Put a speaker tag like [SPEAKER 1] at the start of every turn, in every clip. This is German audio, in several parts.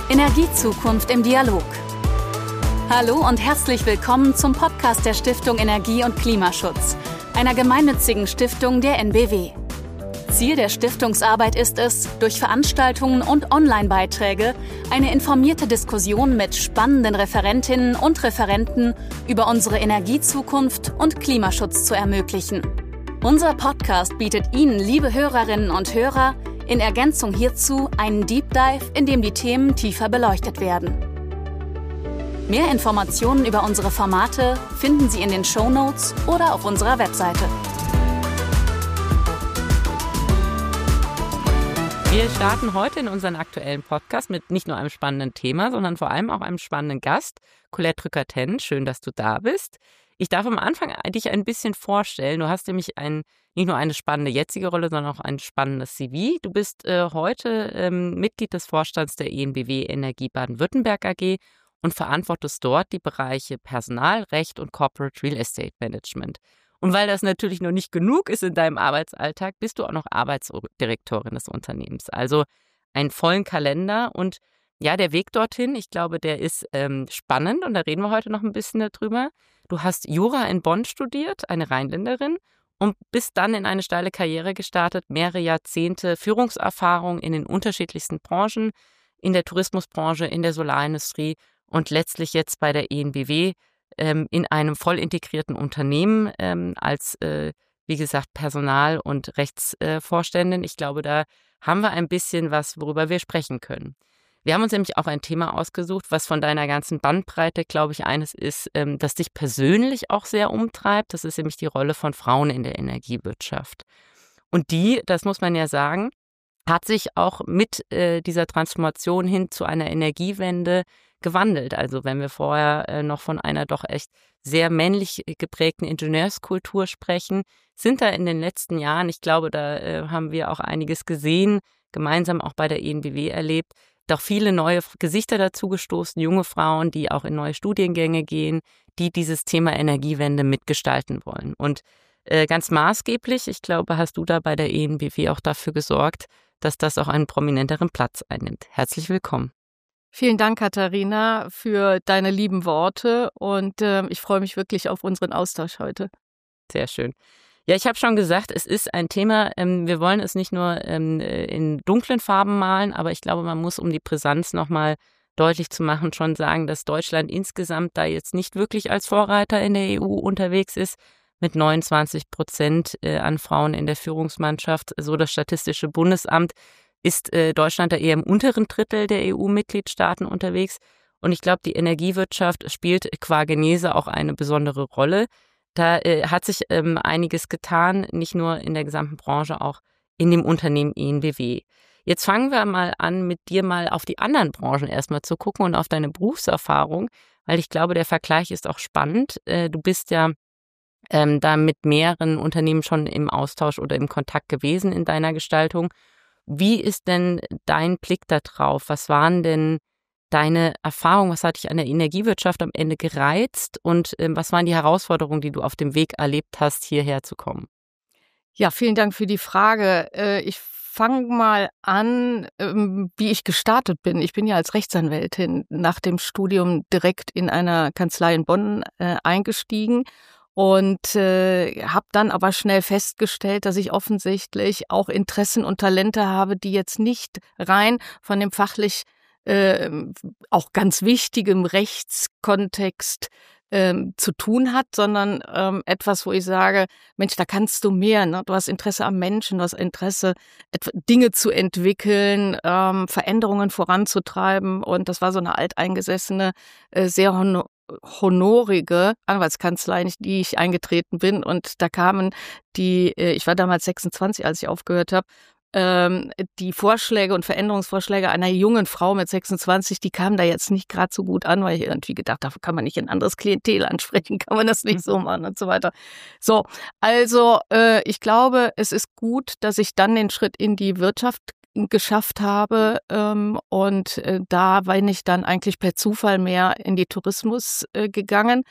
[SPEAKER 1] Energiezukunft im Dialog. Hallo und herzlich willkommen zum Podcast der Stiftung Energie und Klimaschutz, einer gemeinnützigen Stiftung der NBW. Ziel der Stiftungsarbeit ist es, durch Veranstaltungen und Online-Beiträge eine informierte Diskussion mit spannenden Referentinnen und Referenten über unsere Energiezukunft und Klimaschutz zu ermöglichen. Unser Podcast bietet Ihnen, liebe Hörerinnen und Hörer, in Ergänzung hierzu einen Deep Dive, in dem die Themen tiefer beleuchtet werden. Mehr Informationen über unsere Formate finden Sie in den Shownotes oder auf unserer Webseite.
[SPEAKER 2] Wir starten heute in unseren aktuellen Podcast mit nicht nur einem spannenden Thema, sondern vor allem auch einem spannenden Gast, Colette Rückert-Henn. Schön, dass du da bist. Ich darf am Anfang dich ein bisschen vorstellen. Du hast nämlich nicht nur eine spannende jetzige Rolle, sondern auch ein spannendes CV. Du bist heute Mitglied des Vorstands der EnBW Energie Baden-Württemberg AG und verantwortest dort die Bereiche Personal, Recht und Corporate Real Estate Management. Und weil das natürlich noch nicht genug ist in deinem Arbeitsalltag, bist du auch noch Arbeitsdirektorin des Unternehmens. Also einen vollen Kalender und ja, der Weg dorthin, ich glaube, der ist spannend und da reden wir heute noch ein bisschen darüber. Du hast Jura in Bonn studiert, eine Rheinländerin, und bist dann in eine steile Karriere gestartet, mehrere Jahrzehnte Führungserfahrung in den unterschiedlichsten Branchen, in der Tourismusbranche, in der Solarindustrie und letztlich jetzt bei der EnBW in einem voll integrierten Unternehmen als, wie gesagt, Personal- und Rechtsvorständin. Ich glaube, da haben wir ein bisschen was, worüber wir sprechen können. Wir haben uns nämlich auch ein Thema ausgesucht, was von deiner ganzen Bandbreite, glaube ich, eines ist, das dich persönlich auch sehr umtreibt. Das ist nämlich die Rolle von Frauen in der Energiewirtschaft. Und die, das muss man ja sagen, hat sich auch mit dieser Transformation hin zu einer Energiewende gewandelt. Also wenn wir vorher noch von einer doch echt sehr männlich geprägten Ingenieurskultur sprechen, sind da in den letzten Jahren, ich glaube, da haben wir auch einiges gesehen, gemeinsam auch bei der EnBW erlebt, doch viele neue Gesichter dazugestoßen, junge Frauen, die auch in neue Studiengänge gehen, die dieses Thema Energiewende mitgestalten wollen. Und ganz maßgeblich, ich glaube, hast du da bei der EnBW auch dafür gesorgt, dass das auch einen prominenteren Platz einnimmt. Herzlich willkommen.
[SPEAKER 3] Vielen Dank, Katharina, für deine lieben Worte und ich freue mich wirklich auf unseren Austausch heute.
[SPEAKER 2] Sehr schön. Ja, ich habe schon gesagt, es ist ein Thema, wir wollen es nicht nur in dunklen Farben malen, aber ich glaube, man muss, um die Brisanz nochmal deutlich zu machen, schon sagen, dass Deutschland insgesamt da jetzt nicht wirklich als Vorreiter in der EU unterwegs ist, mit 29% an Frauen in der Führungsmannschaft. So das Statistische Bundesamt ist Deutschland da eher im unteren Drittel der EU-Mitgliedstaaten unterwegs. Und ich glaube, die Energiewirtschaft spielt qua Genese auch eine besondere Rolle. Da hat sich einiges getan, nicht nur in der gesamten Branche, auch in dem Unternehmen EnBW. Jetzt fangen wir mal an, mit dir mal auf die anderen Branchen erstmal zu gucken und auf deine Berufserfahrung, weil ich glaube, der Vergleich ist auch spannend. Du bist ja da mit mehreren Unternehmen schon im Austausch oder im Kontakt gewesen in deiner Gestaltung. Wie ist denn dein Blick da drauf? Was waren denn deine Erfahrungen? Was hat dich an der Energiewirtschaft am Ende gereizt? Und was waren die Herausforderungen, die du auf dem Weg erlebt hast, hierher zu kommen?
[SPEAKER 3] Ja, vielen Dank für die Frage. Ich fange mal an, wie ich gestartet bin. Ich bin ja als Rechtsanwältin nach dem Studium direkt in einer Kanzlei in Bonn eingestiegen. Und habe dann aber schnell festgestellt, dass ich offensichtlich auch Interessen und Talente habe, die jetzt nicht rein von dem fachlich auch ganz wichtigem Rechtskontext zu tun hat, sondern etwas, wo ich sage, Mensch, da kannst du mehr. Ne? Du hast Interesse am Menschen, du hast Interesse, Dinge zu entwickeln, Veränderungen voranzutreiben. Und das war so eine alteingesessene, sehr honorige Anwaltskanzlei, in die ich eingetreten bin. Und da kamen ich war damals 26, als ich aufgehört habe, die Vorschläge und Veränderungsvorschläge einer jungen Frau mit 26, die kamen da jetzt nicht gerade so gut an, weil ich irgendwie gedacht habe, kann man nicht ein anderes Klientel ansprechen, kann man das nicht so machen und so weiter. So, also ich glaube, es ist gut, dass ich dann den Schritt in die Wirtschaft geschafft habe und da bin ich dann eigentlich per Zufall mehr in die Tourismus gegangen.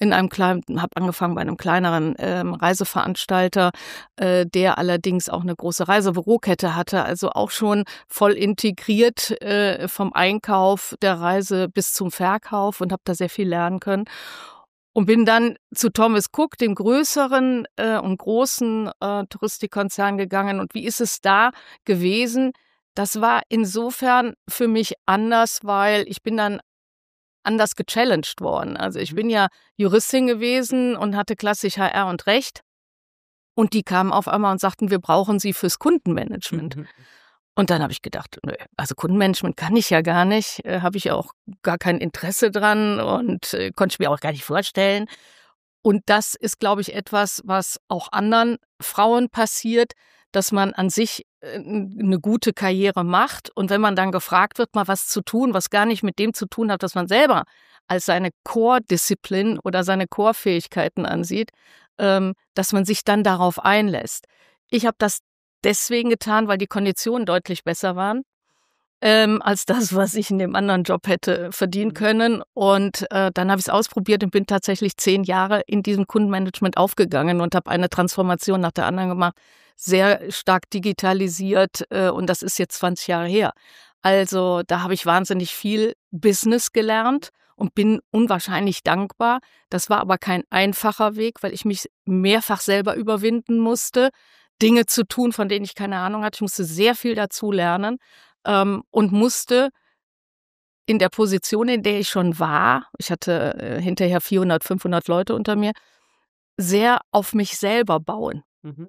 [SPEAKER 3] habe angefangen bei einem kleineren Reiseveranstalter, der allerdings auch eine große Reisebürokette hatte, also auch schon voll integriert vom Einkauf der Reise bis zum Verkauf und habe da sehr viel lernen können. Und bin dann zu Thomas Cook, dem größeren und großen Touristikkonzern gegangen. Und wie ist es da gewesen? Das war insofern für mich anders, weil ich bin dann anders gechallenged worden. Also ich bin ja Juristin gewesen und hatte klassisch HR und Recht. Und die kamen auf einmal und sagten, wir brauchen sie fürs Kundenmanagement. Und dann habe ich gedacht, nö, also Kundenmanagement kann ich ja gar nicht, habe ich auch gar kein Interesse dran und konnte ich mir auch gar nicht vorstellen. Und das ist, glaube ich, etwas, was auch anderen Frauen passiert, dass man an sich eine gute Karriere macht. Und wenn man dann gefragt wird, mal was zu tun, was gar nicht mit dem zu tun hat, was man selber als seine Core-Disziplin oder seine Core-Fähigkeiten ansieht, dass man sich dann darauf einlässt. Ich habe das deswegen getan, weil die Konditionen deutlich besser waren als das, was ich in dem anderen Job hätte verdienen können. Und dann habe ich es ausprobiert und bin tatsächlich 10 Jahre in diesem Kundenmanagement aufgegangen und habe eine Transformation nach der anderen gemacht, sehr stark digitalisiert und das ist jetzt 20 Jahre her. Also da habe ich wahnsinnig viel Business gelernt und bin unwahrscheinlich dankbar. Das war aber kein einfacher Weg, weil ich mich mehrfach selber überwinden musste, Dinge zu tun, von denen ich keine Ahnung hatte. Ich musste sehr viel dazu lernen und musste in der Position, in der ich schon war, ich hatte hinterher 400, 500 Leute unter mir, sehr auf mich selber bauen.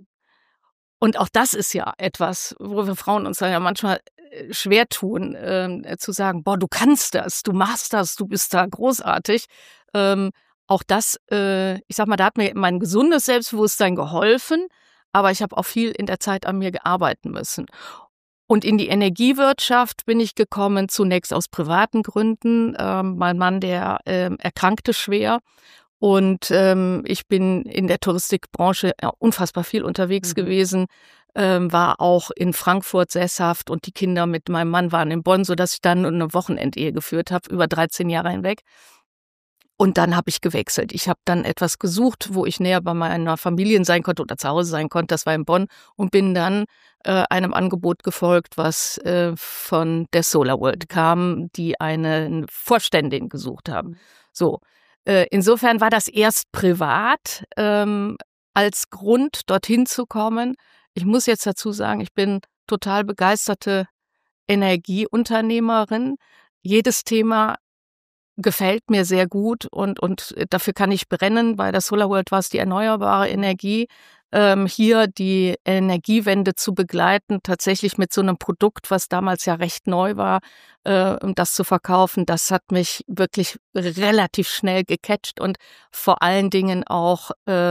[SPEAKER 3] Und auch das ist ja etwas, wo wir Frauen uns dann ja manchmal schwer tun, zu sagen, boah, du kannst das, du machst das, du bist da großartig. Auch das, ich sag mal, da hat mir mein gesundes Selbstbewusstsein geholfen, aber ich habe auch viel in der Zeit an mir gearbeitet müssen. Und in die Energiewirtschaft bin ich gekommen, zunächst aus privaten Gründen. Mein Mann, der erkrankte schwer. Und ich bin in der Touristikbranche unfassbar viel unterwegs gewesen, war auch in Frankfurt sesshaft und die Kinder mit meinem Mann waren in Bonn, sodass ich dann eine Wochenendehe geführt habe, über 13 Jahre hinweg. Und dann habe ich gewechselt. Ich habe dann etwas gesucht, wo ich näher bei meiner Familie sein konnte oder zu Hause sein konnte. Das war in Bonn und bin dann einem Angebot gefolgt, was von der SolarWorld kam, die eine Vorständin gesucht haben. So. Insofern war das erst privat als Grund, dorthin zu kommen. Ich muss jetzt dazu sagen, ich bin total begeisterte Energieunternehmerin. Jedes Thema gefällt mir sehr gut und dafür kann ich brennen. Bei der SolarWorld war es die erneuerbare Energie. Hier die Energiewende zu begleiten, tatsächlich mit so einem Produkt, was damals ja recht neu war, um das zu verkaufen, das hat mich wirklich relativ schnell gecatcht und vor allen Dingen auch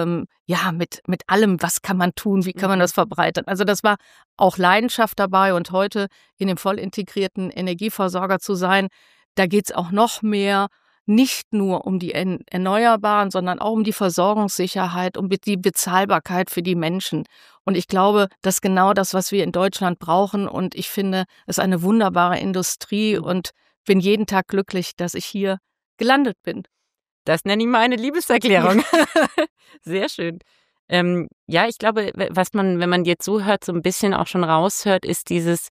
[SPEAKER 3] mit allem, was kann man tun, wie kann man das verbreitern. Also das war auch Leidenschaft dabei und heute in dem voll integrierten Energieversorger zu sein, da geht's auch noch mehr, nicht nur um die Erneuerbaren, sondern auch um die Versorgungssicherheit, um die Bezahlbarkeit für die Menschen. Und ich glaube, das ist genau das, was wir in Deutschland brauchen. Und ich finde, es ist eine wunderbare Industrie und bin jeden Tag glücklich, dass ich hier gelandet bin.
[SPEAKER 2] Das nenne ich mal eine Liebeserklärung. Sehr schön. Ich glaube, was man, wenn man jetzt so hört, so ein bisschen auch schon raushört, ist dieses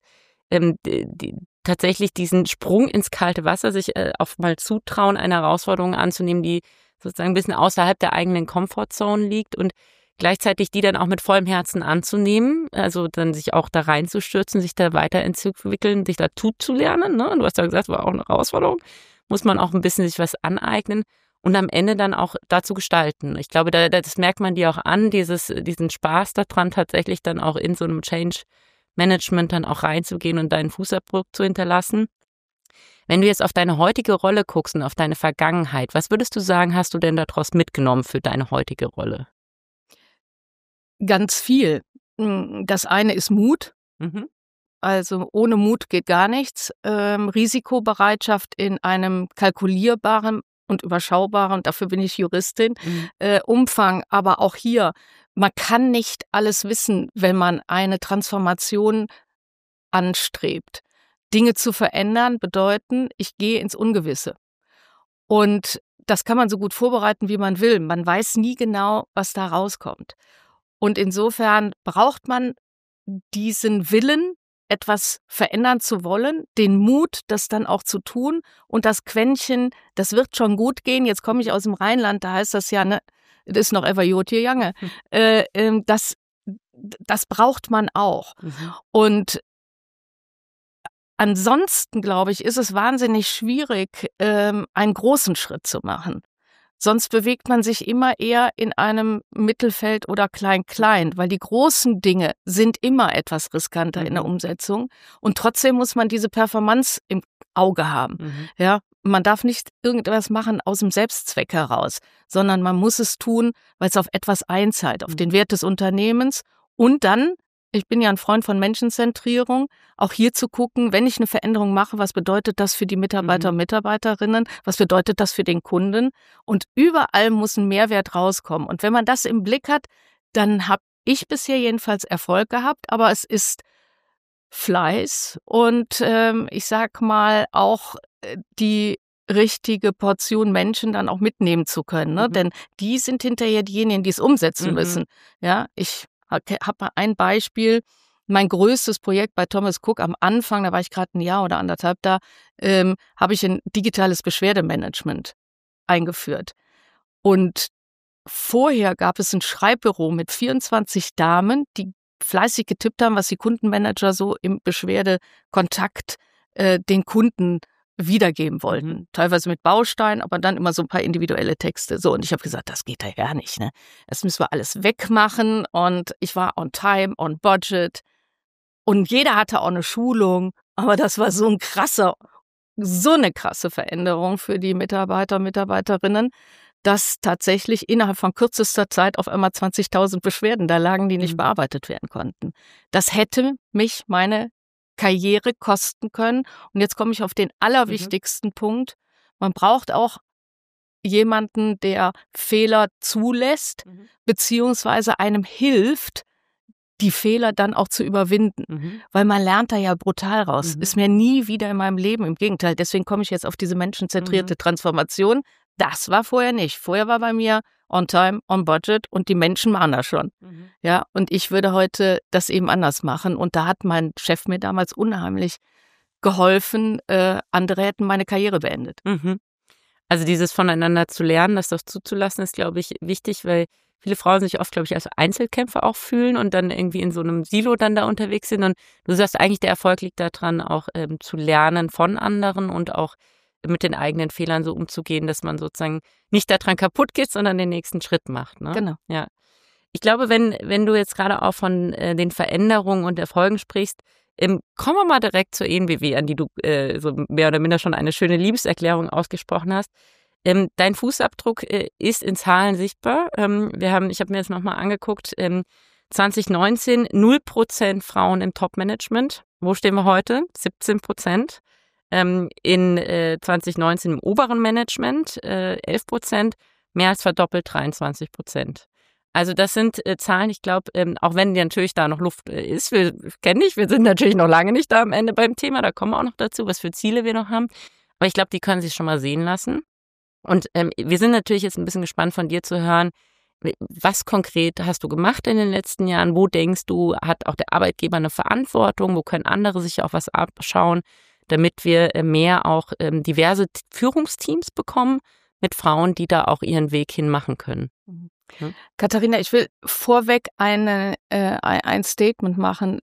[SPEAKER 2] tatsächlich diesen Sprung ins kalte Wasser, sich auch mal zutrauen, eine Herausforderung anzunehmen, die sozusagen ein bisschen außerhalb der eigenen Comfortzone liegt und gleichzeitig die dann auch mit vollem Herzen anzunehmen, also dann sich auch da reinzustürzen, sich da weiterentwickeln, sich da zuzulernen. Ne? Du hast ja gesagt, war auch eine Herausforderung, muss man auch ein bisschen sich was aneignen und am Ende dann auch dazu gestalten. Ich glaube, das merkt man dir auch an, diesen Spaß daran, tatsächlich dann auch in so einem Change-Management dann auch reinzugehen und deinen Fußabdruck zu hinterlassen. Wenn du jetzt auf deine heutige Rolle guckst und auf deine Vergangenheit, was würdest du sagen, hast du denn daraus mitgenommen für deine heutige Rolle?
[SPEAKER 3] Ganz viel. Das eine ist Mut. Also ohne Mut geht gar nichts. Risikobereitschaft in einem kalkulierbaren und überschaubaren, und dafür bin ich Juristin, Umfang. Aber auch hier, man kann nicht alles wissen, wenn man eine Transformation anstrebt. Dinge zu verändern bedeuten, ich gehe ins Ungewisse. Und das kann man so gut vorbereiten, wie man will. Man weiß nie genau, was da rauskommt. Und insofern braucht man diesen Willen, etwas verändern zu wollen, den Mut, das dann auch zu tun und das Quäntchen, das wird schon gut gehen. Jetzt komme ich aus dem Rheinland, da heißt das ja, ne, das ist noch ever Jod hier Jange. Das braucht man auch. Und ansonsten, glaube ich, ist es wahnsinnig schwierig, einen großen Schritt zu machen. Sonst bewegt man sich immer eher in einem Mittelfeld oder Klein-Klein, weil die großen Dinge sind immer etwas riskanter in der Umsetzung. Und trotzdem muss man diese Performance im Auge haben. Ja, man darf nicht irgendwas machen aus dem Selbstzweck heraus, sondern man muss es tun, weil es auf etwas einzahlt, auf den Wert des Unternehmens. Und dann, ich bin ja ein Freund von Menschenzentrierung, auch hier zu gucken, wenn ich eine Veränderung mache, was bedeutet das für die Mitarbeiter und Mitarbeiterinnen, was bedeutet das für den Kunden? Und überall muss ein Mehrwert rauskommen. Und wenn man das im Blick hat, dann habe ich bisher jedenfalls Erfolg gehabt, aber es ist Fleiß und ich sag mal auch die richtige Portion Menschen dann auch mitnehmen zu können, ne? Denn die sind hinterher diejenigen, die es umsetzen müssen. Ja, ich habe ein Beispiel. Mein größtes Projekt bei Thomas Cook am Anfang, da war ich gerade ein Jahr oder anderthalb da, habe ich ein digitales Beschwerdemanagement eingeführt. Und vorher gab es ein Schreibbüro mit 24 Damen, die fleißig getippt haben, was die Kundenmanager so im Beschwerdekontakt den Kunden wiedergeben wollten. Teilweise mit Bausteinen, aber dann immer so ein paar individuelle Texte. So, und ich habe gesagt, das geht ja gar nicht, ne? Das müssen wir alles wegmachen. Und ich war on time, on budget. Und jeder hatte auch eine Schulung. Aber das war so eine krasse Veränderung für die Mitarbeiter und Mitarbeiterinnen, dass tatsächlich innerhalb von kürzester Zeit auf einmal 20.000 Beschwerden da lagen, die nicht bearbeitet werden konnten. Das hätte mich meine Karriere kosten können. Und jetzt komme ich auf den allerwichtigsten Punkt. Man braucht auch jemanden, der Fehler zulässt, beziehungsweise einem hilft, die Fehler dann auch zu überwinden. Weil man lernt da ja brutal raus. Ist mir nie wieder in meinem Leben, im Gegenteil. Deswegen komme ich jetzt auf diese menschenzentrierte Transformation. Das war vorher nicht. Vorher war bei mir on time, on budget und die Menschen machen das schon. Ja, und ich würde heute das eben anders machen. Und da hat mein Chef mir damals unheimlich geholfen. Andere hätten meine Karriere beendet.
[SPEAKER 2] Also dieses voneinander zu lernen, das doch zuzulassen, ist, glaube ich, wichtig, weil viele Frauen sich oft, glaube ich, als Einzelkämpfer auch fühlen und dann irgendwie in so einem Silo dann da unterwegs sind. Und du sagst eigentlich, der Erfolg liegt daran, auch zu lernen von anderen und auch mit den eigenen Fehlern so umzugehen, dass man sozusagen nicht daran kaputt geht, sondern den nächsten Schritt macht. Ne?
[SPEAKER 3] Genau.
[SPEAKER 2] Ja. Ich glaube, wenn du jetzt gerade auch von den Veränderungen und Erfolgen sprichst, kommen wir mal direkt zur EnBW, an die du so mehr oder minder schon eine schöne Liebeserklärung ausgesprochen hast. Dein Fußabdruck ist in Zahlen sichtbar. Ich habe mir jetzt nochmal angeguckt, 2019 0% Frauen im Top-Management. Wo stehen wir heute? 17%. In 2019 im oberen Management 11%, mehr als verdoppelt 23%. Also das sind Zahlen, ich glaube, auch wenn natürlich da noch Luft ist, wir sind natürlich noch lange nicht da am Ende beim Thema, da kommen wir auch noch dazu, was für Ziele wir noch haben. Aber ich glaube, die können sich schon mal sehen lassen. Und wir sind natürlich jetzt ein bisschen gespannt von dir zu hören, was konkret hast du gemacht in den letzten Jahren? Wo denkst du, hat auch der Arbeitgeber eine Verantwortung? Wo können andere sich auch was abschauen, damit wir mehr auch diverse Führungsteams bekommen mit Frauen, die da auch ihren Weg hin machen können?
[SPEAKER 3] Katharina, ich will vorweg ein Statement machen.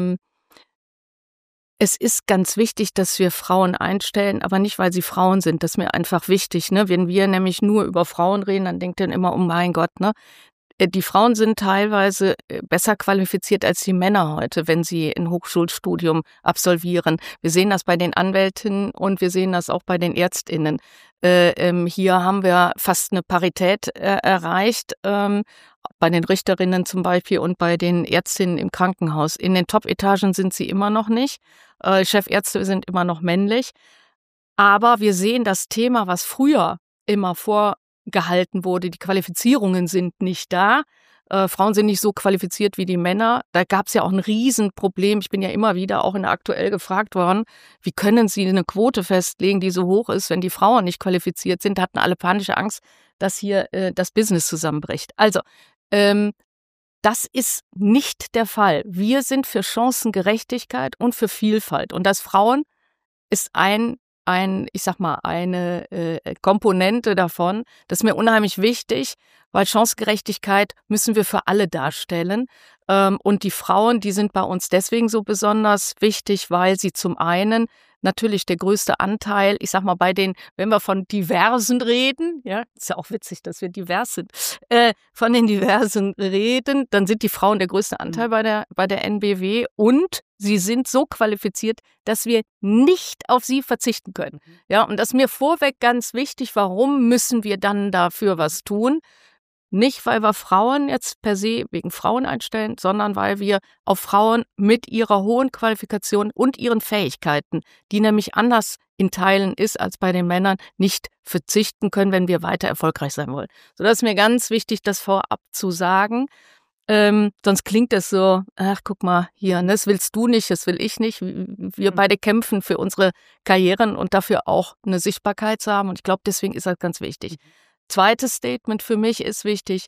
[SPEAKER 3] Es ist ganz wichtig, dass wir Frauen einstellen, aber nicht, weil sie Frauen sind. Das ist mir einfach wichtig, ne? Wenn wir nämlich nur über Frauen reden, dann denkt ihr immer, oh mein Gott, ne? Die Frauen sind teilweise besser qualifiziert als die Männer heute, wenn sie ein Hochschulstudium absolvieren. Wir sehen das bei den Anwältinnen und wir sehen das auch bei den Ärztinnen. Hier haben wir fast eine Parität erreicht, bei den Richterinnen zum Beispiel und bei den Ärztinnen im Krankenhaus. In den Top-Etagen sind sie immer noch nicht. Chefärzte sind immer noch männlich. Aber wir sehen das Thema, was früher immer gehalten wurde. Die Qualifizierungen sind nicht da. Frauen sind nicht so qualifiziert wie die Männer. Da gab es ja auch ein Riesenproblem. Ich bin ja immer wieder auch in der Aktuell gefragt worden, wie können Sie eine Quote festlegen, die so hoch ist, wenn die Frauen nicht qualifiziert sind? Da hatten alle panische Angst, dass hier das Business zusammenbricht. Also, das ist nicht der Fall. Wir sind für Chancengerechtigkeit und für Vielfalt. Und das Frauen ist eine Komponente davon. Das ist mir unheimlich wichtig, weil Chancengerechtigkeit müssen wir für alle darstellen. Und die Frauen, die sind bei uns deswegen so besonders wichtig, weil sie zum einen natürlich der größte Anteil, wenn wir von Diversen reden, ja, ist ja auch witzig, dass wir divers sind, von den Diversen reden, dann sind die Frauen der größte Anteil bei der NBW und sie sind so qualifiziert, dass wir nicht auf sie verzichten können. Ja, und das ist mir vorweg ganz wichtig, warum müssen wir dann dafür was tun? Nicht, weil wir Frauen jetzt per se wegen Frauen einstellen, sondern weil wir auf Frauen mit ihrer hohen Qualifikation und ihren Fähigkeiten, die nämlich anders in Teilen ist als bei den Männern, nicht verzichten können, wenn wir weiter erfolgreich sein wollen. So, das ist mir ganz wichtig, das vorab zu sagen. Sonst klingt es so, ach, guck mal hier, das willst du nicht, das will ich nicht. Wir beide kämpfen für unsere Karrieren und dafür auch eine Sichtbarkeit zu haben. Und ich glaube, deswegen ist das ganz wichtig. Zweites Statement für mich ist wichtig,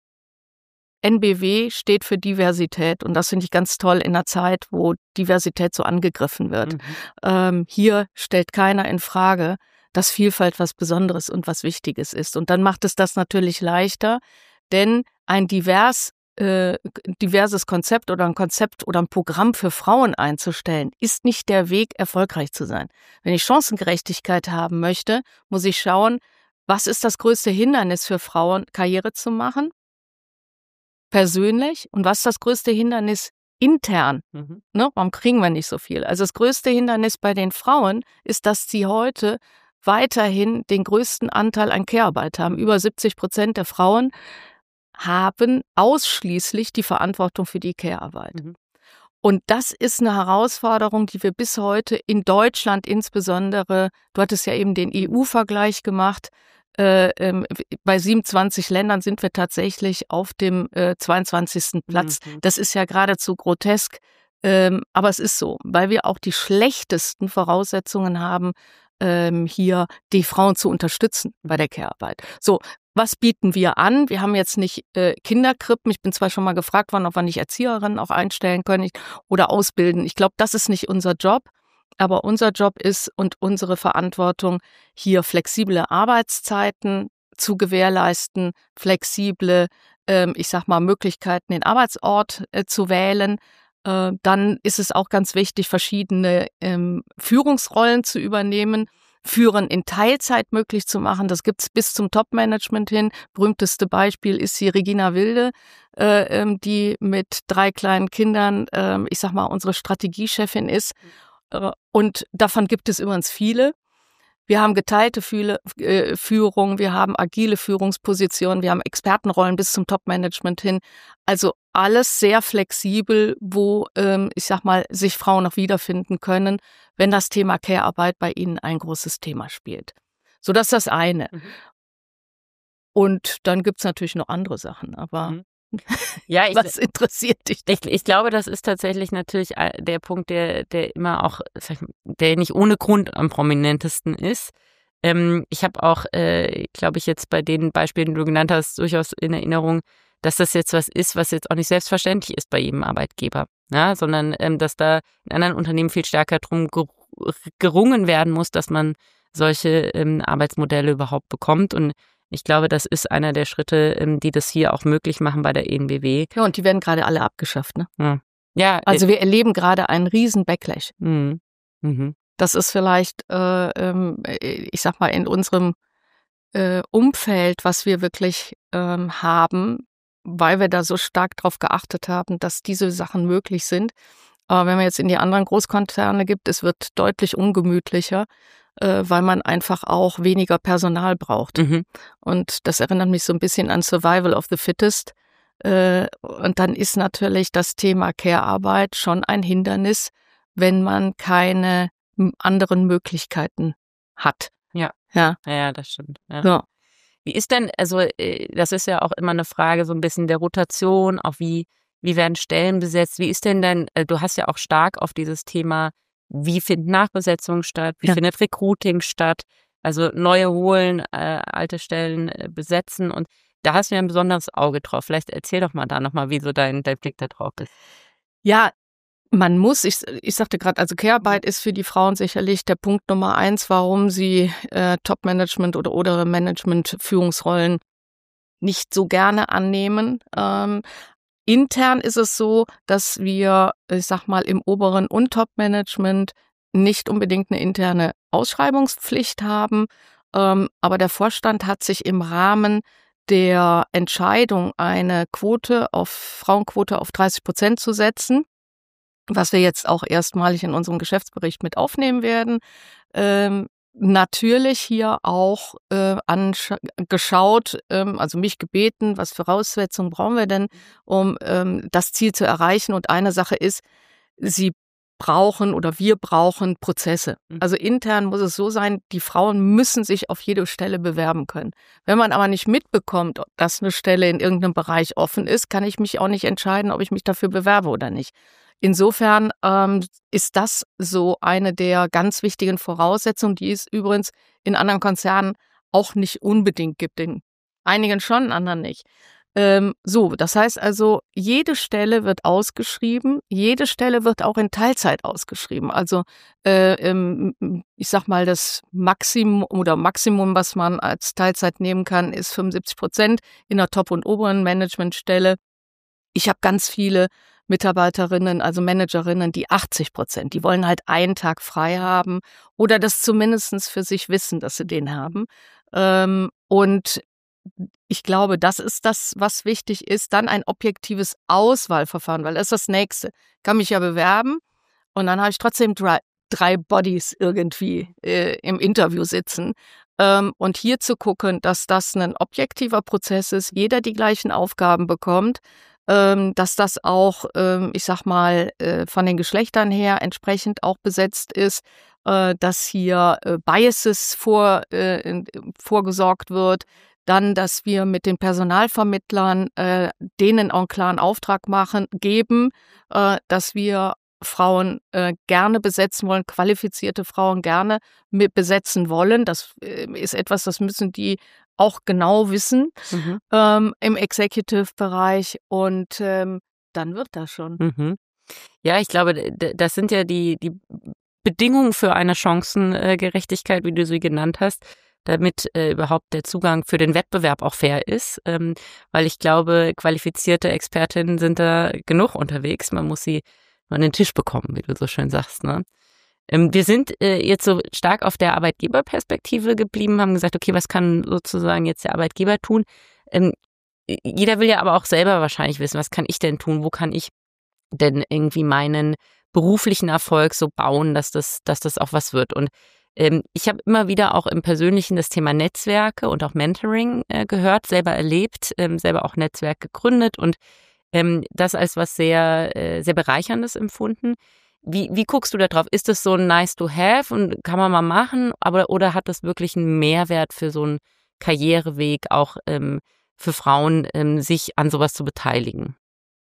[SPEAKER 3] NBW steht für Diversität und das finde ich ganz toll in einer Zeit, wo Diversität so angegriffen wird. Hier stellt keiner in Frage, dass Vielfalt was Besonderes und was Wichtiges ist. Und dann macht es das natürlich leichter, denn ein diverses Konzept oder ein Programm für Frauen einzustellen, ist nicht der Weg, erfolgreich zu sein. Wenn ich Chancengerechtigkeit haben möchte, muss ich schauen, was ist das größte Hindernis für Frauen, Karriere zu machen? Persönlich. Und was ist das größte Hindernis intern? Ne? Warum kriegen wir nicht so viel? Also das größte Hindernis bei den Frauen ist, dass sie heute weiterhin den größten Anteil an Care-Arbeit haben. Über 70% der Frauen haben ausschließlich die Verantwortung für die Care-Arbeit. Und das ist eine Herausforderung, die wir bis heute in Deutschland insbesondere, du hattest ja eben den EU-Vergleich gemacht, bei 27 Ländern sind wir tatsächlich auf dem 22. Platz. Das ist ja geradezu grotesk, aber es ist so, weil wir auch die schlechtesten Voraussetzungen haben, hier die Frauen zu unterstützen bei der Care-Arbeit. So, was bieten wir an? Wir haben jetzt nicht Kinderkrippen. Ich bin zwar schon mal gefragt worden, ob wir nicht Erzieherinnen auch einstellen können oder ausbilden. Ich glaube, das ist nicht unser Job. Aber unser Job ist und unsere Verantwortung, hier flexible Arbeitszeiten zu gewährleisten, flexible, Möglichkeiten, den Arbeitsort zu wählen. Dann ist es auch ganz wichtig, verschiedene Führungsrollen zu übernehmen, Führen in Teilzeit möglich zu machen. Das gibt's bis zum Top-Management hin. Berühmteste Beispiel ist die Regina Wilde, die mit 3 kleinen Kindern, unsere Strategiechefin ist. Und davon gibt es übrigens viele. Wir haben geteilte Führung, wir haben agile Führungspositionen, wir haben Expertenrollen bis zum Top-Management hin. Also alles sehr flexibel, wo, sich Frauen noch wiederfinden können, wenn das Thema Care-Arbeit bei ihnen ein großes Thema spielt. So, das ist das eine. Und dann gibt's natürlich noch andere Sachen, aber
[SPEAKER 2] ja,
[SPEAKER 3] was interessiert dich?
[SPEAKER 2] Ich glaube, das ist tatsächlich natürlich der Punkt, der immer auch, der nicht ohne Grund am prominentesten ist. Ich habe auch, glaube ich, jetzt bei den Beispielen, die du genannt hast, durchaus in Erinnerung, dass das jetzt was ist, was jetzt auch nicht selbstverständlich ist bei jedem Arbeitgeber, ja? Sondern dass da in anderen Unternehmen viel stärker drum gerungen werden muss, dass man solche Arbeitsmodelle überhaupt bekommt. Und ich glaube, das ist einer der Schritte, die das hier auch möglich machen bei der EnBW.
[SPEAKER 3] Ja, und die werden gerade alle abgeschafft, ne?
[SPEAKER 2] Ja.
[SPEAKER 3] Also wir erleben gerade einen riesen Backlash. Das ist vielleicht, in unserem Umfeld, was wir wirklich haben, weil wir da so stark drauf geachtet haben, dass diese Sachen möglich sind. Aber wenn man jetzt in die anderen Großkonzerne gibt, es wird deutlich ungemütlicher, weil man einfach auch weniger Personal braucht. Und das erinnert mich so ein bisschen an Survival of the Fittest. Und dann ist natürlich das Thema Care-Arbeit schon ein Hindernis, wenn man keine anderen Möglichkeiten hat.
[SPEAKER 2] Ja, das stimmt. Ja.
[SPEAKER 3] So.
[SPEAKER 2] Wie ist denn, also das ist ja auch immer eine Frage so ein bisschen der Rotation, auch wie werden Stellen besetzt? Wie ist denn du hast ja auch stark auf dieses Thema, wie finden Nachbesetzungen statt, wie findet Recruiting statt, also neue holen, alte Stellen besetzen, und da hast du ja ein besonderes Auge drauf. Vielleicht erzähl doch mal da nochmal, wie so dein Blick da drauf ist.
[SPEAKER 3] Ja, man muss, ich sagte gerade, also Care-Arbeit ist für die Frauen sicherlich der Punkt Nummer 1, warum sie Top-Management oder Management-Führungsrollen nicht so gerne annehmen. Intern ist es so, dass wir, ich sag mal, im oberen und Top-Management nicht unbedingt eine interne Ausschreibungspflicht haben, aber der Vorstand hat sich im Rahmen der Entscheidung, eine Frauenquote auf 30% zu setzen, was wir jetzt auch erstmalig in unserem Geschäftsbericht mit aufnehmen werden, natürlich hier auch angeschaut, also mich gebeten, was für Voraussetzungen brauchen wir denn, um das Ziel zu erreichen. Und eine Sache ist, wir brauchen Prozesse. Also intern muss es so sein, die Frauen müssen sich auf jede Stelle bewerben können. Wenn man aber nicht mitbekommt, dass eine Stelle in irgendeinem Bereich offen ist, kann ich mich auch nicht entscheiden, ob ich mich dafür bewerbe oder nicht. Insofern ist das so eine der ganz wichtigen Voraussetzungen, die es übrigens in anderen Konzernen auch nicht unbedingt gibt. In einigen schon, in anderen nicht. Das heißt also, jede Stelle wird ausgeschrieben, jede Stelle wird auch in Teilzeit ausgeschrieben. Also ich sag mal, das Maximum, was man als Teilzeit nehmen kann, ist 75% in der Top- und oberen Managementstelle. Ich habe ganz viele Mitarbeiterinnen, also Managerinnen, die 80%, die wollen halt einen Tag frei haben oder das zumindest für sich wissen, dass sie den haben. Und ich glaube, das ist das, was wichtig ist. Dann ein objektives Auswahlverfahren, weil das ist das Nächste. Ich kann mich ja bewerben und dann habe ich trotzdem drei Bodies irgendwie im Interview sitzen. Und hier zu gucken, dass das ein objektiver Prozess ist, jeder die gleichen Aufgaben bekommt, dass das auch, ich sag mal, von den Geschlechtern her entsprechend auch besetzt ist, dass hier Biases vorgesorgt wird, dann, dass wir mit den Personalvermittlern denen auch einen klaren Auftrag geben, dass wir Frauen gerne besetzen wollen, qualifizierte Frauen gerne besetzen wollen. Das ist etwas, das müssen die auch genau wissen im Executive-Bereich, und dann wird das schon.
[SPEAKER 2] Ja, ich glaube, das sind ja die Bedingungen für eine Chancengerechtigkeit, wie du sie genannt hast, damit überhaupt der Zugang für den Wettbewerb auch fair ist, weil ich glaube, qualifizierte Expertinnen sind da genug unterwegs. Man muss sie nur an den Tisch bekommen, wie du so schön sagst, ne? Wir sind jetzt so stark auf der Arbeitgeberperspektive geblieben, haben gesagt, okay, was kann sozusagen jetzt der Arbeitgeber tun? Jeder will ja aber auch selber wahrscheinlich wissen, was kann ich denn tun? Wo kann ich denn irgendwie meinen beruflichen Erfolg so bauen, dass das auch was wird? Und ich habe immer wieder auch im Persönlichen das Thema Netzwerke und auch Mentoring gehört, selber erlebt, selber auch Netzwerk gegründet und das als was sehr, sehr Bereicherndes empfunden. Wie guckst du da drauf? Ist das so ein nice to have und kann man mal machen, oder hat das wirklich einen Mehrwert für so einen Karriereweg, auch für Frauen, sich an sowas zu beteiligen?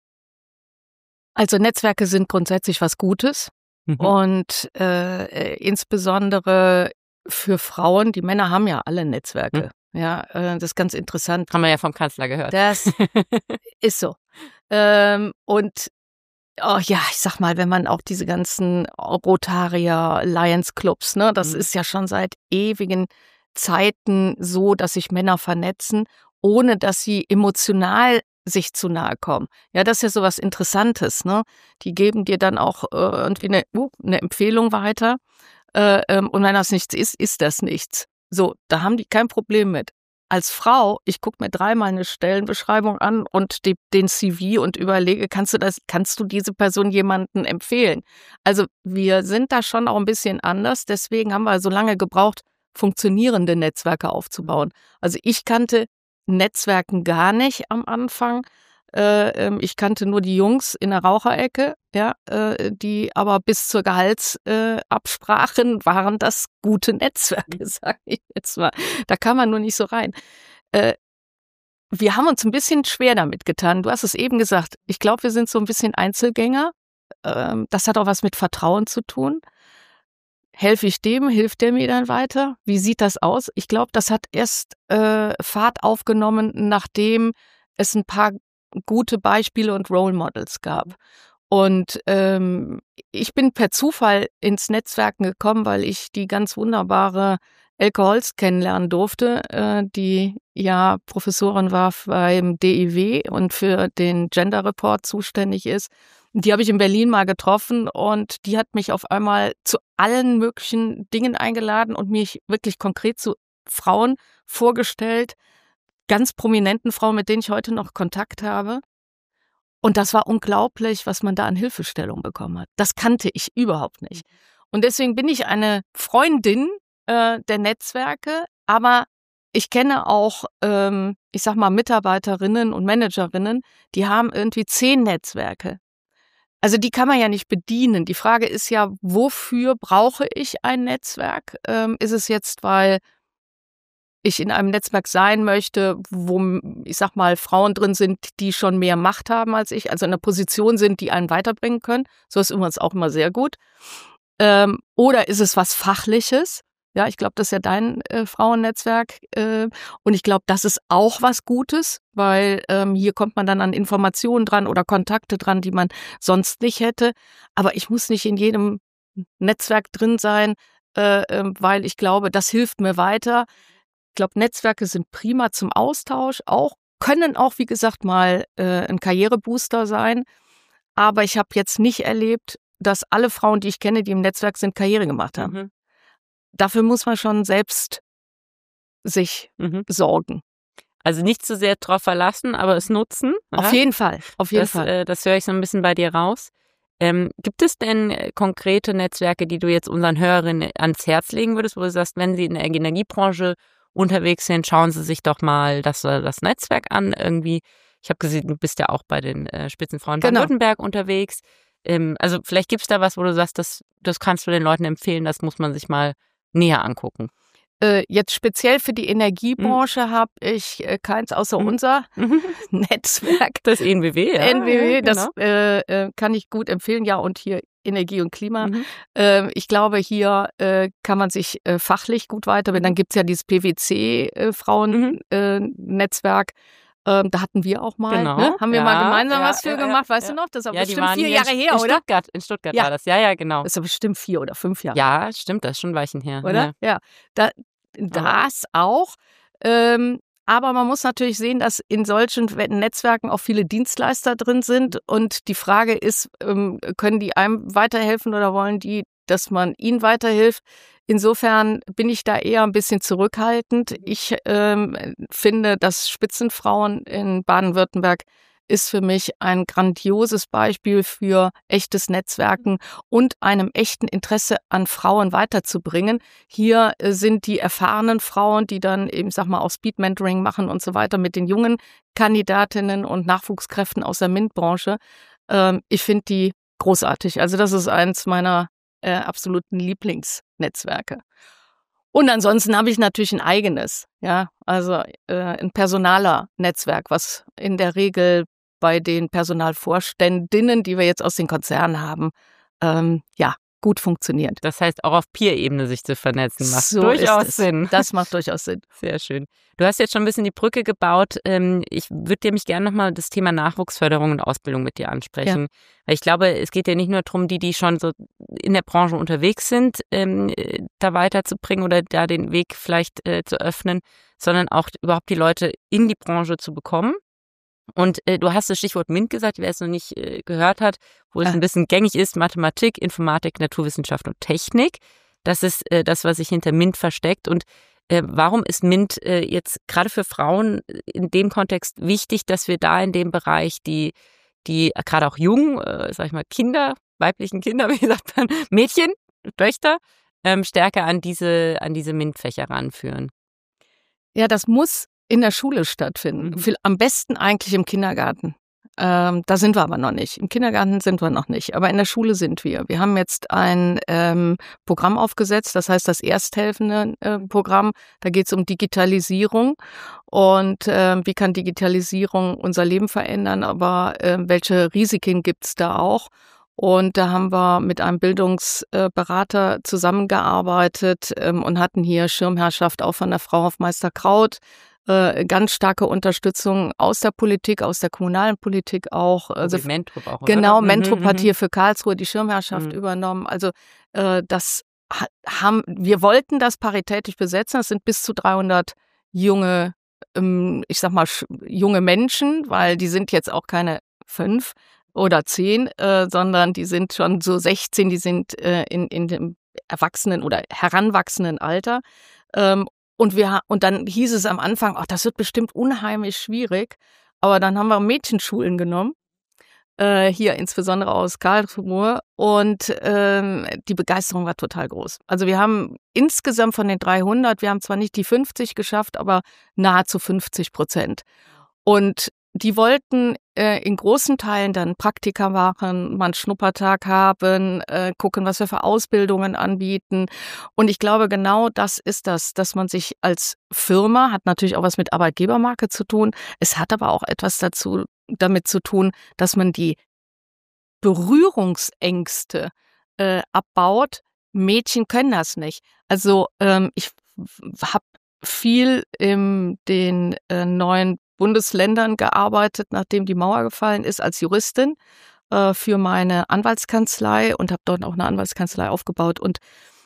[SPEAKER 3] Also Netzwerke sind grundsätzlich was Gutes. Und insbesondere für Frauen, die Männer haben ja alle Netzwerke. Ja, das ist ganz interessant.
[SPEAKER 2] Haben wir ja vom Kanzler gehört.
[SPEAKER 3] Das ist so. Und ich sag mal, wenn man auch diese ganzen Rotarier, Lions Clubs, ne, das ist ja schon seit ewigen Zeiten so, dass sich Männer vernetzen, ohne dass sie emotional sich zu nahe kommen. Ja, das ist ja so was Interessantes, ne? Die geben dir dann auch irgendwie eine Empfehlung weiter. Und wenn das nichts ist, ist das nichts. So, da haben die kein Problem mit. Als Frau, ich gucke mir dreimal eine Stellenbeschreibung an und den CV und überlege, kannst du diese Person jemandem empfehlen? Also wir sind da schon auch ein bisschen anders. Deswegen haben wir so lange gebraucht, funktionierende Netzwerke aufzubauen. Also ich kannte Netzwerken gar nicht am Anfang. Ich kannte nur die Jungs in der Raucherecke, ja, die aber bis zur Gehaltsabsprachen waren das gute Netzwerke, sage ich jetzt mal. Da kann man nur nicht so rein. Wir haben uns ein bisschen schwer damit getan. Du hast es eben gesagt. Ich glaube, wir sind so ein bisschen Einzelgänger. Das hat auch was mit Vertrauen zu tun. Helfe ich dem? Hilft der mir dann weiter? Wie sieht das aus? Ich glaube, das hat erst Fahrt aufgenommen, nachdem es ein paar gute Beispiele und Role Models gab. Und ich bin per Zufall ins Netzwerken gekommen, weil ich die ganz wunderbare Elke Holst kennenlernen durfte, die ja Professorin war beim DIW und für den Gender Report zuständig ist. Die habe ich in Berlin mal getroffen und die hat mich auf einmal zu allen möglichen Dingen eingeladen und mich wirklich konkret zu Frauen vorgestellt, ganz prominenten Frauen, mit denen ich heute noch Kontakt habe. Und das war unglaublich, was man da an Hilfestellung bekommen hat. Das kannte ich überhaupt nicht. Und deswegen bin ich eine Freundin der Netzwerke, aber ich kenne auch, ich sag mal, Mitarbeiterinnen und Managerinnen, die haben irgendwie 10 Netzwerke. Also die kann man ja nicht bedienen. Die Frage ist ja, wofür brauche ich ein Netzwerk? Ist es jetzt, weil ich in einem Netzwerk sein möchte, wo, ich sag mal, Frauen drin sind, die schon mehr Macht haben als ich, also in einer Position sind, die einen weiterbringen können? So ist übrigens auch immer sehr gut. Oder ist es was Fachliches? Ja, ich glaube, das ist ja dein Frauennetzwerk. Und ich glaube, das ist auch was Gutes, weil hier kommt man dann an Informationen dran oder Kontakte dran, die man sonst nicht hätte. Aber ich muss nicht in jedem Netzwerk drin sein, weil ich glaube, das hilft mir weiter. Ich glaube, Netzwerke sind prima zum Austausch, können auch, wie gesagt, mal ein Karrierebooster sein. Aber ich habe jetzt nicht erlebt, dass alle Frauen, die ich kenne, die im Netzwerk sind, Karriere gemacht haben. Mhm. Dafür muss man schon selbst sich sorgen.
[SPEAKER 2] Also nicht zu sehr drauf verlassen, aber es nutzen.
[SPEAKER 3] Auf jeden Fall, auf jeden Fall.
[SPEAKER 2] Das höre ich so ein bisschen bei dir raus. Gibt es denn konkrete Netzwerke, die du jetzt unseren Hörerinnen ans Herz legen würdest, wo du sagst, wenn sie in der Energiebranche unterwegs sind, schauen sie sich doch mal das Netzwerk an irgendwie. Ich habe gesehen, du bist ja auch bei den Spitzenfrauen Baden-Württemberg unterwegs. Also vielleicht gibt es da was, wo du sagst, das kannst du den Leuten empfehlen, das muss man sich mal näher angucken.
[SPEAKER 3] Jetzt speziell für die Energiebranche habe ich keins außer unser Netzwerk.
[SPEAKER 2] Das NBW, ja.
[SPEAKER 3] NBW,
[SPEAKER 2] ja, genau.
[SPEAKER 3] Das kann ich gut empfehlen. Ja, und hier Energie und Klima. Ich glaube, hier kann man sich fachlich gut weiterbilden. Dann gibt es ja dieses PwC-Frauen-Netzwerk. Da hatten wir auch mal, ne? Haben wir mal gemeinsam was für gemacht, weißt du noch? Das ist aber bestimmt 4 Jahre her, oder?
[SPEAKER 2] In Stuttgart war das, ja, genau.
[SPEAKER 3] Das ist aber bestimmt 4 oder 5 Jahre.
[SPEAKER 2] Ja, stimmt, das ist schon ein Weilchen her.
[SPEAKER 3] Oder? Ja. Das auch. Aber man muss natürlich sehen, dass in solchen Netzwerken auch viele Dienstleister drin sind. Und die Frage ist, können die einem weiterhelfen oder wollen die, dass man ihnen weiterhilft? Insofern bin ich da eher ein bisschen zurückhaltend. Ich finde, dass Spitzenfrauen in Baden-Württemberg ist für mich ein grandioses Beispiel für echtes Netzwerken und einem echten Interesse an Frauen weiterzubringen. Hier sind die erfahrenen Frauen, die dann eben, sag mal, auch Speed-Mentoring machen und so weiter mit den jungen Kandidatinnen und Nachwuchskräften aus der MINT-Branche. Ich finde die großartig. Also das ist eins meiner absoluten Lieblingsnetzwerke. Und ansonsten habe ich natürlich ein eigenes, ja, also ein Personaler-Netzwerk, was in der Regel bei den Personalvorständinnen, die wir jetzt aus den Konzernen haben, gut funktioniert.
[SPEAKER 2] Das heißt, auch auf Peer-Ebene sich zu vernetzen, macht
[SPEAKER 3] so
[SPEAKER 2] durchaus Sinn.
[SPEAKER 3] Das macht durchaus Sinn.
[SPEAKER 2] Sehr schön. Du hast jetzt schon ein bisschen die Brücke gebaut. Ich würde mich gerne nochmal das Thema Nachwuchsförderung und Ausbildung mit dir ansprechen. Ja. Weil ich glaube, es geht ja nicht nur darum, die schon so in der Branche unterwegs sind, da weiterzubringen oder da den Weg vielleicht zu öffnen, sondern auch überhaupt die Leute in die Branche zu bekommen. Und du hast das Stichwort MINT gesagt, wer es noch nicht gehört hat, wo es ein bisschen gängig ist, Mathematik, Informatik, Naturwissenschaft und Technik. Das ist das, was sich hinter MINT versteckt. Und warum ist MINT jetzt gerade für Frauen in dem Kontext wichtig, dass wir da in dem Bereich die gerade auch jungen, sag ich mal, Kinder, weiblichen Kinder, wie sagt man, Mädchen, Töchter, stärker an diese MINT-Fächer ranführen?
[SPEAKER 3] Ja, das muss in der Schule stattfinden. Am besten eigentlich im Kindergarten. Da sind wir aber noch nicht. Im Kindergarten sind wir noch nicht, aber in der Schule sind wir. Wir haben jetzt ein Programm aufgesetzt, das heißt das ersthelfende Programm. Da geht es um Digitalisierung und wie kann Digitalisierung unser Leben verändern, aber welche Risiken gibt es da auch? Und da haben wir mit einem Bildungsberater zusammengearbeitet und hatten hier Schirmherrschaft auch von der Frau Hofmeister Kraut. Ganz starke Unterstützung aus der Politik, aus der kommunalen Politik auch. Also
[SPEAKER 2] Mentrop auch,
[SPEAKER 3] genau,
[SPEAKER 2] oder?
[SPEAKER 3] Mentrop hat hier für Karlsruhe die Schirmherrschaft übernommen. Also wir wollten das paritätisch besetzen. Das sind bis zu 300 junge, ich sag mal, junge Menschen, weil die sind jetzt auch keine 5 oder 10, sondern die sind schon so 16, die sind in dem erwachsenen oder heranwachsenden Alter. Und dann hieß es am Anfang, ach, das wird bestimmt unheimlich schwierig. Aber dann haben wir Mädchenschulen genommen, hier insbesondere aus Karlsruhe. Und die Begeisterung war total groß. Also wir haben insgesamt von den 300, wir haben zwar nicht die 50 geschafft, aber nahezu 50%. Und die wollten in großen Teilen dann Praktika machen, mal einen Schnuppertag haben, gucken, was wir für Ausbildungen anbieten. Und ich glaube, genau das ist das, dass man sich als Firma, hat natürlich auch was mit Arbeitgebermarke zu tun, es hat aber auch etwas damit zu tun, dass man die Berührungsängste abbaut. Mädchen können das nicht. Also ich habe viel in den neuen Bundesländern gearbeitet, nachdem die Mauer gefallen ist, als Juristin für meine Anwaltskanzlei und habe dort auch eine Anwaltskanzlei aufgebaut. Und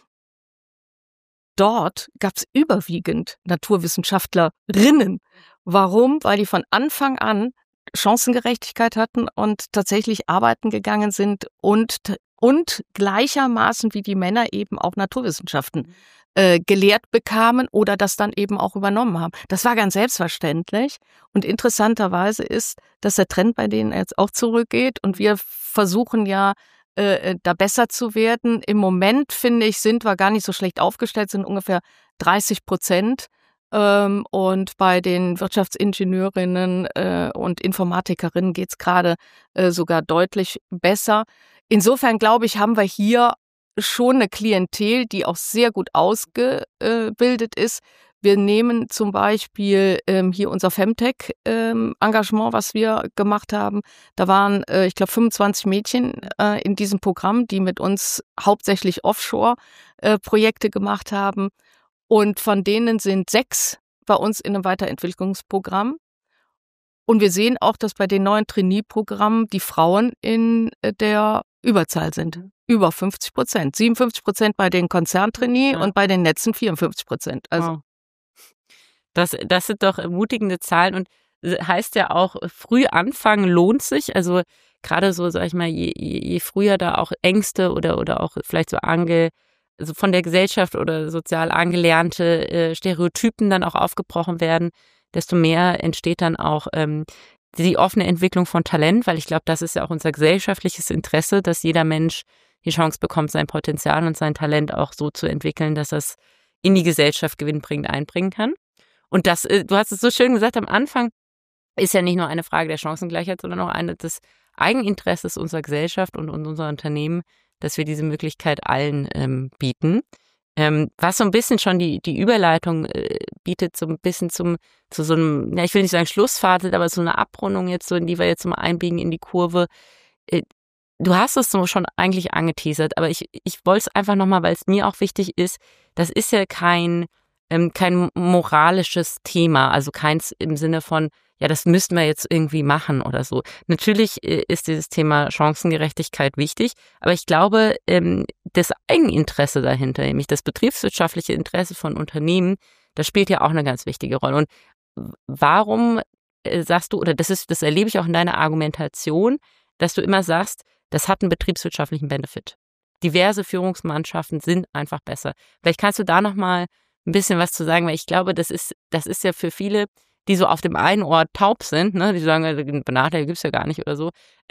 [SPEAKER 3] dort gab es überwiegend Naturwissenschaftlerinnen. Warum? Weil die von Anfang an Chancengerechtigkeit hatten und tatsächlich arbeiten gegangen sind und gleichermaßen wie die Männer eben auch Naturwissenschaften gelehrt bekamen oder das dann eben auch übernommen haben. Das war ganz selbstverständlich. Und interessanterweise ist, dass der Trend bei denen jetzt auch zurückgeht und wir versuchen ja, da besser zu werden. Im Moment, finde ich, sind wir gar nicht so schlecht aufgestellt, sind ungefähr 30%. Und bei den Wirtschaftsingenieurinnen und Informatikerinnen geht's gerade sogar deutlich besser. Insofern, glaube ich, haben wir hier schon eine Klientel, die auch sehr gut ausgebildet ist. Wir nehmen zum Beispiel hier unser Femtech-Engagement, was wir gemacht haben. Da waren, ich glaube, 25 Mädchen in diesem Programm, die mit uns hauptsächlich Offshore-Projekte gemacht haben. Und von denen sind 6 bei uns in einem Weiterentwicklungsprogramm. Und wir sehen auch, dass bei den neuen Trainee-Programmen die Frauen in der Überzahl sind. Über 50%. 57% bei den Konzerntrainee und bei den Netzen 54%. Also.
[SPEAKER 2] Wow. Das sind doch ermutigende Zahlen und heißt ja auch, früh anfangen lohnt sich. Also gerade so, sag ich mal, je früher da auch Ängste oder auch vielleicht so also von der Gesellschaft oder sozial angelernte Stereotypen dann auch aufgebrochen werden, desto mehr entsteht dann auch die offene Entwicklung von Talent, weil ich glaube, das ist ja auch unser gesellschaftliches Interesse, dass jeder Mensch die Chance bekommt, sein Potenzial und sein Talent auch so zu entwickeln, dass er es in die Gesellschaft gewinnbringend einbringen kann. Und das, du hast es so schön gesagt am Anfang, ist ja nicht nur eine Frage der Chancengleichheit, sondern auch eine des Eigeninteresses unserer Gesellschaft und unserer Unternehmen, dass wir diese Möglichkeit allen bieten. Was so ein bisschen schon die Überleitung bietet, so ein bisschen zu so einem, ja, ich will nicht sagen Schlussfazit, aber so eine Abrundung jetzt, so in die wir jetzt mal einbiegen in die Kurve. Du hast es so schon eigentlich angeteasert, aber ich wollte es einfach nochmal, weil es mir auch wichtig ist, das ist ja kein moralisches Thema, also keins im Sinne von, ja, das müssten wir jetzt irgendwie machen oder so. Natürlich ist dieses Thema Chancengerechtigkeit wichtig, aber ich glaube, das Eigeninteresse dahinter, nämlich das betriebswirtschaftliche Interesse von Unternehmen, das spielt ja auch eine ganz wichtige Rolle. Und warum sagst du, oder das erlebe ich auch in deiner Argumentation, dass du immer sagst, das hat einen betriebswirtschaftlichen Benefit. Diverse Führungsmannschaften sind einfach besser. Vielleicht kannst du da nochmal ein bisschen was zu sagen, weil ich glaube, das ist ja für viele, die so auf dem einen Ort taub sind, ne, die sagen, Benachteiligung gibt's ja gar nicht oder so.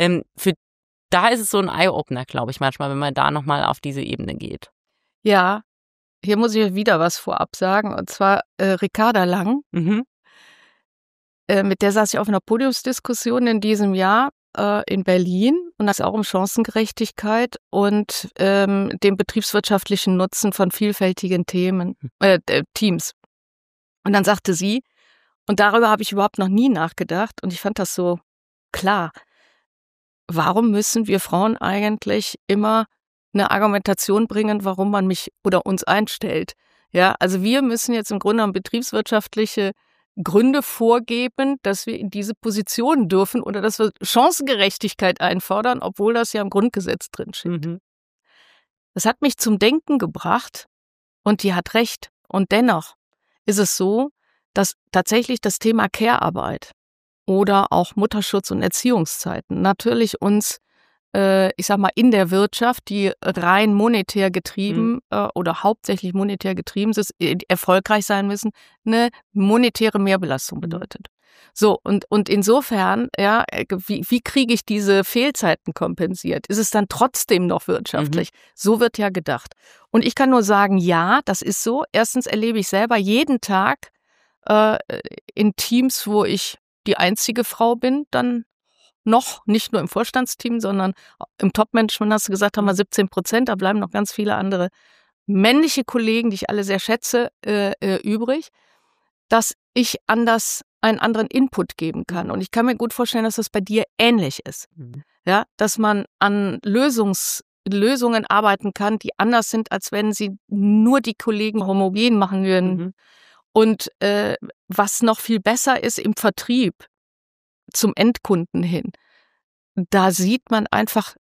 [SPEAKER 2] Da ist es so ein Eye-Opener, glaube ich, manchmal, wenn man da nochmal auf diese Ebene geht.
[SPEAKER 3] Ja, hier muss ich wieder was vorab sagen, und zwar Ricarda Lang. mit der saß ich auf einer Podiumsdiskussion in diesem Jahr in Berlin und das auch um Chancengerechtigkeit und den betriebswirtschaftlichen Nutzen von vielfältigen Teams. Und dann sagte sie, und darüber habe ich überhaupt noch nie nachgedacht und ich fand das so klar, warum müssen wir Frauen eigentlich immer eine Argumentation bringen, warum man mich oder uns einstellt? Ja, also wir müssen jetzt im Grunde genommen betriebswirtschaftliche Gründe vorgeben, dass wir in diese Position dürfen oder dass wir Chancengerechtigkeit einfordern, obwohl das ja im Grundgesetz drin steht. Das hat mich zum Denken gebracht und die hat recht. Und dennoch ist es so, dass tatsächlich das Thema Care-Arbeit oder auch Mutterschutz und Erziehungszeiten natürlich uns, ich sag mal, in der Wirtschaft, die rein monetär getrieben oder hauptsächlich monetär getrieben ist, erfolgreich sein müssen, eine monetäre Mehrbelastung bedeutet. So, und insofern, ja, wie kriege ich diese Fehlzeiten kompensiert? Ist es dann trotzdem noch wirtschaftlich? So wird ja gedacht. Und ich kann nur sagen, ja, das ist so. Erstens erlebe ich selber jeden Tag in Teams, wo ich die einzige Frau bin, dann noch, nicht nur im Vorstandsteam, sondern im Top-Management, hast du gesagt, haben wir 17%, da bleiben noch ganz viele andere männliche Kollegen, die ich alle sehr schätze, übrig, dass ich einen anderen Input geben kann. Und ich kann mir gut vorstellen, dass das bei dir ähnlich ist. Ja, dass man an Lösungen arbeiten kann, die anders sind, als wenn sie nur die Kollegen homogen machen würden. Und was noch viel besser ist im Vertrieb, zum Endkunden hin, da sieht man einfach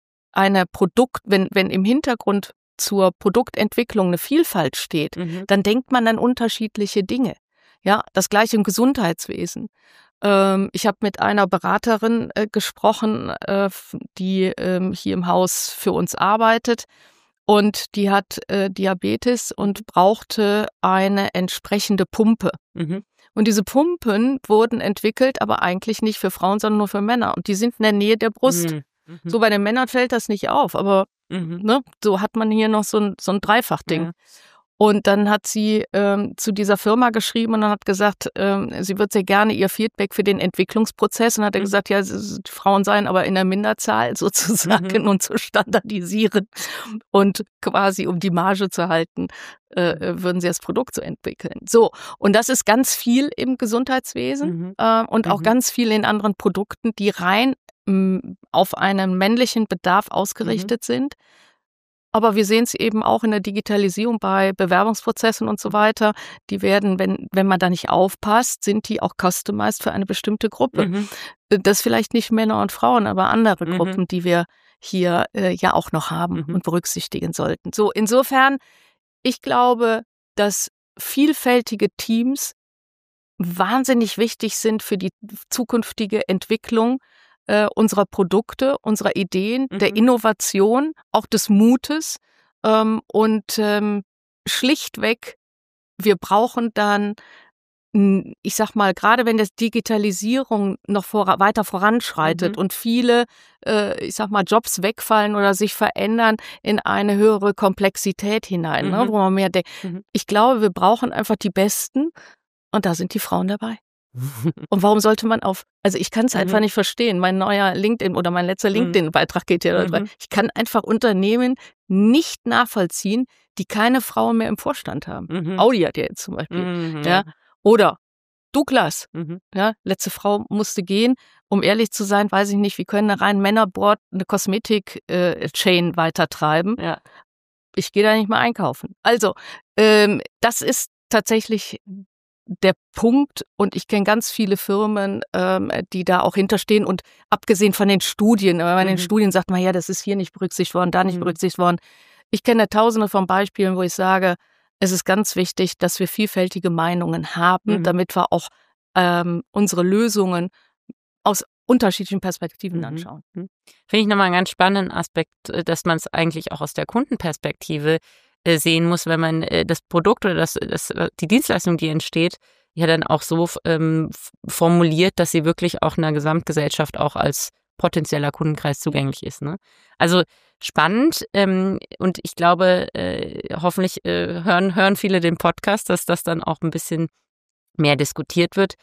[SPEAKER 3] wenn im Hintergrund zur Produktentwicklung eine Vielfalt steht, dann denkt man an unterschiedliche Dinge. Ja, das gleiche im Gesundheitswesen. Ich habe mit einer Beraterin gesprochen, die hier im Haus für uns arbeitet. Und die hat Diabetes und brauchte eine entsprechende Pumpe. Und diese Pumpen wurden entwickelt, aber eigentlich nicht für Frauen, sondern nur für Männer. Und die sind in der Nähe der Brust. So bei den Männern fällt das nicht auf, aber ne, so hat man hier noch so ein Dreifachding. Ja. Und dann hat sie zu dieser Firma geschrieben und dann hat gesagt, sie wird sehr gerne ihr Feedback für den Entwicklungsprozess. Und hat er gesagt, ja, die Frauen seien aber in der Minderzahl sozusagen und zu standardisieren. Und quasi, um die Marge zu halten, würden sie das Produkt so entwickeln. So, und das ist ganz viel im Gesundheitswesen und auch ganz viel in anderen Produkten, die rein auf einen männlichen Bedarf ausgerichtet sind. Aber wir sehen es eben auch in der Digitalisierung bei Bewerbungsprozessen und so weiter. Die werden, wenn man da nicht aufpasst, sind die auch customized für eine bestimmte Gruppe. Das vielleicht nicht Männer und Frauen, aber andere Gruppen, die wir hier ja auch noch haben und berücksichtigen sollten. So, insofern, ich glaube, dass vielfältige Teams wahnsinnig wichtig sind für die zukünftige Entwicklung unserer Produkte, unserer Ideen, der Innovation, auch des Mutes und schlichtweg, wir brauchen dann, ich sag mal, gerade wenn das Digitalisierung noch weiter voranschreitet und viele, ich sag mal, Jobs wegfallen oder sich verändern in eine höhere Komplexität hinein, ne, wo man mehr denkt. Ich glaube, wir brauchen einfach die Besten und da sind die Frauen dabei. Und warum sollte man also ich kann es einfach nicht verstehen. Mein neuer LinkedIn oder mein letzter LinkedIn-Beitrag geht ja darüber. Ich kann einfach Unternehmen nicht nachvollziehen, die keine Frauen mehr im Vorstand haben. Audi hat ja jetzt zum Beispiel. Ja. Oder Douglas. Ja, letzte Frau musste gehen. Um ehrlich zu sein, weiß ich nicht, wie können eine rein Männerboard eine Kosmetik-Chain weitertreiben. Ja. Ich gehe da nicht mehr einkaufen. Also, das ist tatsächlich der Punkt, und ich kenne ganz viele Firmen, die da auch hinterstehen, und abgesehen von den Studien, wenn man in den Studien sagt, ja, das ist hier nicht berücksichtigt worden, da nicht berücksichtigt worden. Ich kenne tausende von Beispielen, wo ich sage, es ist ganz wichtig, dass wir vielfältige Meinungen haben, damit wir auch unsere Lösungen aus unterschiedlichen Perspektiven anschauen.
[SPEAKER 2] Finde ich nochmal einen ganz spannenden Aspekt, dass man es eigentlich auch aus der Kundenperspektive sehen muss, wenn man das Produkt oder die Dienstleistung, die entsteht, ja dann auch so formuliert, dass sie wirklich auch einer Gesamtgesellschaft auch als potenzieller Kundenkreis zugänglich ist. Ne? Also spannend, und ich glaube, hoffentlich hören viele den Podcast, dass das dann auch ein bisschen mehr diskutiert wird.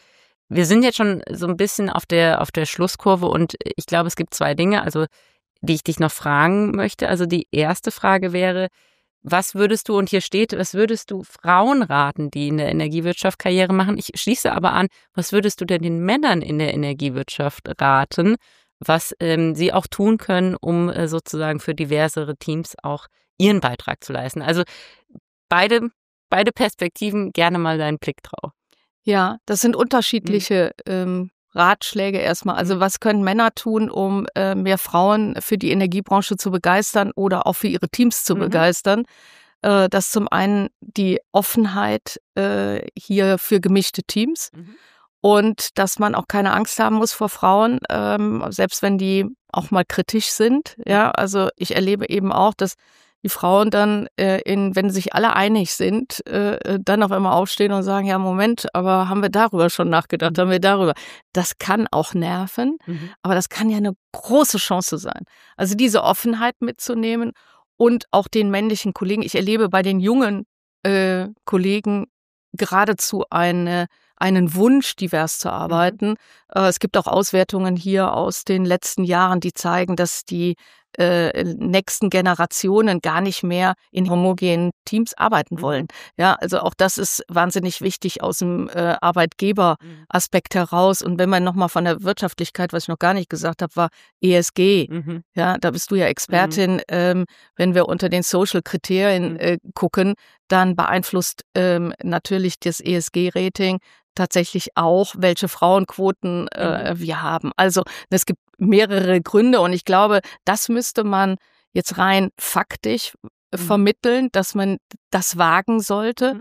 [SPEAKER 2] Wir sind jetzt schon so ein bisschen auf der Schlusskurve und ich glaube, es gibt 2 Dinge, also die ich dich noch fragen möchte. Also die erste Frage wäre, was würdest du Frauen raten, die in der Energiewirtschaft Karriere machen? Ich schließe aber an, was würdest du denn den Männern in der Energiewirtschaft raten, was sie auch tun können, um sozusagen für diversere Teams auch ihren Beitrag zu leisten? Also beide Perspektiven, gerne mal deinen Blick drauf.
[SPEAKER 3] Ja, das sind unterschiedliche Ratschläge erstmal. Also was können Männer tun, um mehr Frauen für die Energiebranche zu begeistern oder auch für ihre Teams zu begeistern? Das ist zum einen die Offenheit hier für gemischte Teams und dass man auch keine Angst haben muss vor Frauen, selbst wenn die auch mal kritisch sind. Ja, also ich erlebe eben auch, dass die Frauen dann, wenn sich alle einig sind, dann auf einmal aufstehen und sagen, ja, Moment, aber haben wir darüber schon nachgedacht, haben wir darüber. Das kann auch nerven, aber das kann ja eine große Chance sein. Also diese Offenheit mitzunehmen und auch den männlichen Kollegen. Ich erlebe bei den jungen Kollegen geradezu einen Wunsch, divers zu arbeiten. Es gibt auch Auswertungen hier aus den letzten Jahren, die zeigen, dass die nächsten Generationen gar nicht mehr in homogenen Teams arbeiten wollen. Ja, also auch das ist wahnsinnig wichtig aus dem Arbeitgeberaspekt heraus. Und wenn man nochmal von der Wirtschaftlichkeit, was ich noch gar nicht gesagt habe, war ESG. Ja, da bist du ja Expertin. Wenn wir unter den Social-Kriterien gucken, dann beeinflusst natürlich das ESG-Rating tatsächlich auch, welche Frauenquoten wir haben. Also es gibt mehrere Gründe und ich glaube, das müsste man jetzt rein faktisch vermitteln, dass man das wagen sollte.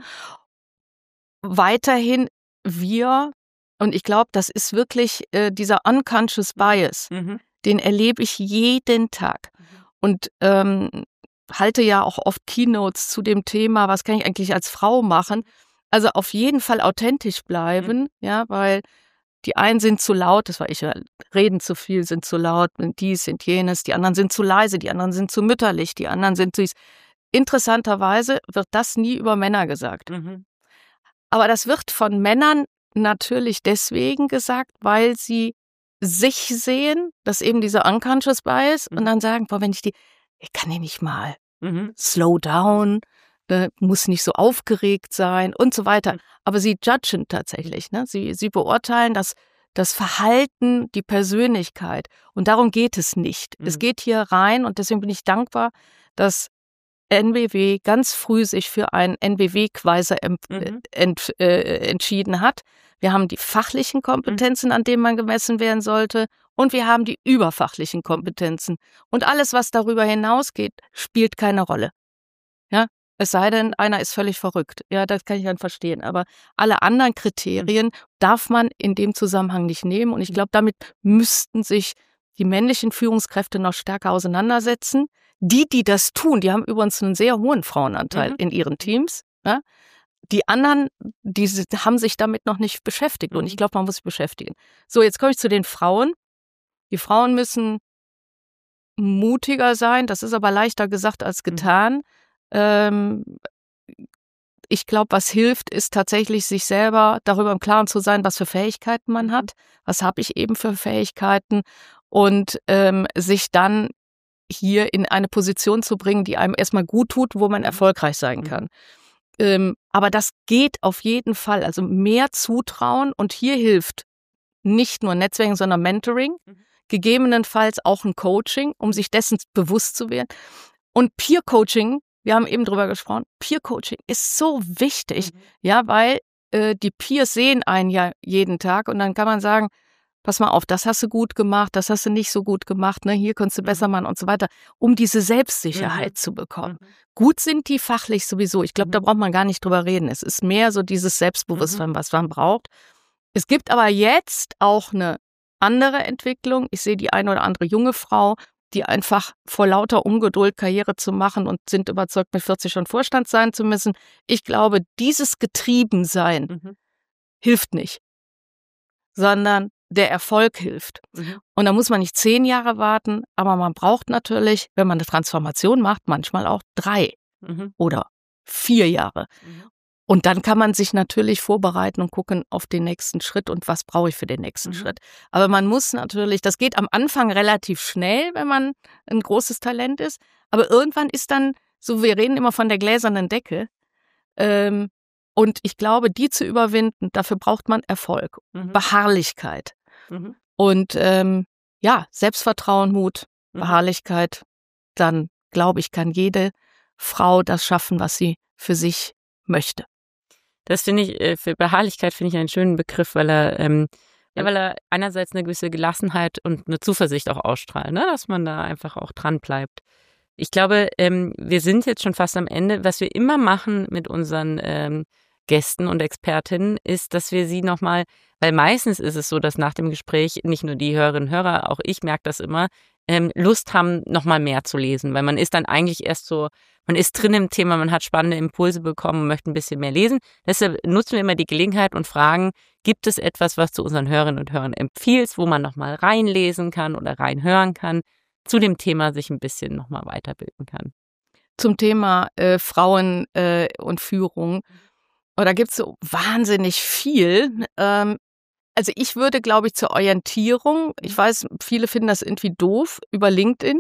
[SPEAKER 3] Weiterhin und ich glaube, das ist wirklich dieser unconscious bias, den erlebe ich jeden Tag und halte ja auch oft Keynotes zu dem Thema, was kann ich eigentlich als Frau machen? Also auf jeden Fall authentisch bleiben, ja, weil die einen sind zu laut, das war ich ja, reden zu viel, sind zu laut, dies, sind jenes, die anderen sind zu leise, die anderen sind zu mütterlich, die anderen sind süß. Interessanterweise wird das nie über Männer gesagt. Aber das wird von Männern natürlich deswegen gesagt, weil sie sich sehen, dass eben dieser unconscious bias und dann sagen, boah, ich kann die nicht mal slow down, muss nicht so aufgeregt sein und so weiter. Aber sie judgen tatsächlich, ne? Sie beurteilen das Verhalten, die Persönlichkeit. Und darum geht es nicht. Es geht hier rein und deswegen bin ich dankbar, dass NBW ganz früh sich für einen NBW-Quaiser entschieden hat. Wir haben die fachlichen Kompetenzen, an denen man gemessen werden sollte, und wir haben die überfachlichen Kompetenzen. Und alles, was darüber hinausgeht, spielt keine Rolle. Ja, es sei denn, einer ist völlig verrückt. Ja, das kann ich dann verstehen. Aber alle anderen Kriterien darf man in dem Zusammenhang nicht nehmen. Und ich glaube, damit müssten sich die männlichen Führungskräfte noch stärker auseinandersetzen. Die das tun, die haben übrigens einen sehr hohen Frauenanteil in ihren Teams. Ja? Die anderen, die haben sich damit noch nicht beschäftigt. Und ich glaube, man muss sich beschäftigen. So, jetzt komme ich zu den Frauen. Die Frauen müssen mutiger sein. Das ist aber leichter gesagt als getan. Ich glaube, was hilft, ist tatsächlich, sich selber darüber im Klaren zu sein, was für Fähigkeiten man hat. Was habe ich eben für Fähigkeiten? Und sich dann hier in eine Position zu bringen, die einem erstmal gut tut, wo man erfolgreich sein kann. Aber das geht auf jeden Fall. Also mehr Zutrauen, und hier hilft nicht nur Netzwerken, sondern Mentoring, gegebenenfalls auch ein Coaching, um sich dessen bewusst zu werden. Und Peer-Coaching, wir haben eben drüber gesprochen, Peer-Coaching ist so wichtig, ja, weil die Peers sehen einen ja jeden Tag und dann kann man sagen, pass mal auf, das hast du gut gemacht, das hast du nicht so gut gemacht, ne, hier kannst du besser machen und so weiter, um diese Selbstsicherheit zu bekommen. Gut sind die fachlich sowieso, ich glaube, da braucht man gar nicht drüber reden. Es ist mehr so dieses Selbstbewusstsein, was man braucht. Es gibt aber jetzt auch eine andere Entwicklung. Ich sehe die eine oder andere junge Frau, die einfach vor lauter Ungeduld Karriere zu machen und sind überzeugt, mit 40 schon Vorstand sein zu müssen. Ich glaube, dieses Getriebensein hilft nicht, sondern der Erfolg hilft. Und da muss man nicht 10 Jahre warten, aber man braucht natürlich, wenn man eine Transformation macht, manchmal auch 3 oder 4 Jahre. Und dann kann man sich natürlich vorbereiten und gucken auf den nächsten Schritt und was brauche ich für den nächsten Schritt. Aber man muss natürlich, das geht am Anfang relativ schnell, wenn man ein großes Talent ist. Aber irgendwann ist dann, so wir reden immer von der gläsernen Decke. Und ich glaube, die zu überwinden, dafür braucht man Erfolg, Beharrlichkeit. Und Selbstvertrauen, Mut, Beharrlichkeit, dann glaube ich, kann jede Frau das schaffen, was sie für sich möchte.
[SPEAKER 2] Das finde ich, für Beharrlichkeit finde ich einen schönen Begriff, weil er einerseits eine gewisse Gelassenheit und eine Zuversicht auch ausstrahlt, ne? Dass man da einfach auch dran bleibt. Ich glaube, wir sind jetzt schon fast am Ende. Was wir immer machen mit unseren Gästen und Expertinnen ist, dass wir sie nochmal, weil meistens ist es so, dass nach dem Gespräch nicht nur die Hörerinnen und Hörer, auch ich merke das immer, Lust haben, nochmal mehr zu lesen, weil man ist dann eigentlich erst so, man ist drin im Thema, man hat spannende Impulse bekommen und möchte ein bisschen mehr lesen. Deshalb nutzen wir immer die Gelegenheit und fragen, gibt es etwas, was du unseren Hörerinnen und Hörern empfiehlst, wo man nochmal reinlesen kann oder reinhören kann, zu dem Thema sich ein bisschen nochmal weiterbilden kann?
[SPEAKER 3] Zum Thema Frauen und Führung. Da gibt es so wahnsinnig viel. Also ich würde, glaube ich, zur Orientierung, ich weiß, viele finden das irgendwie doof, über LinkedIn.